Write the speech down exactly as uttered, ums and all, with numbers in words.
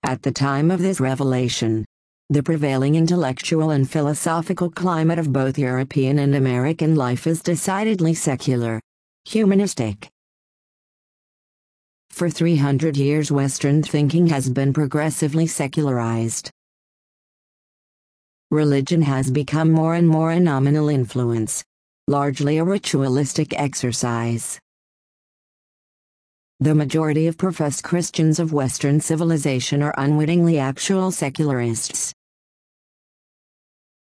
At the time of this revelation, the prevailing intellectual and philosophical climate of both European and American life is decidedly secular, humanistic. For three hundred years Western thinking has been progressively secularized. Religion has become more and more a nominal influence, largely a ritualistic exercise. The majority of professed Christians of Western civilization are unwittingly actual secularists.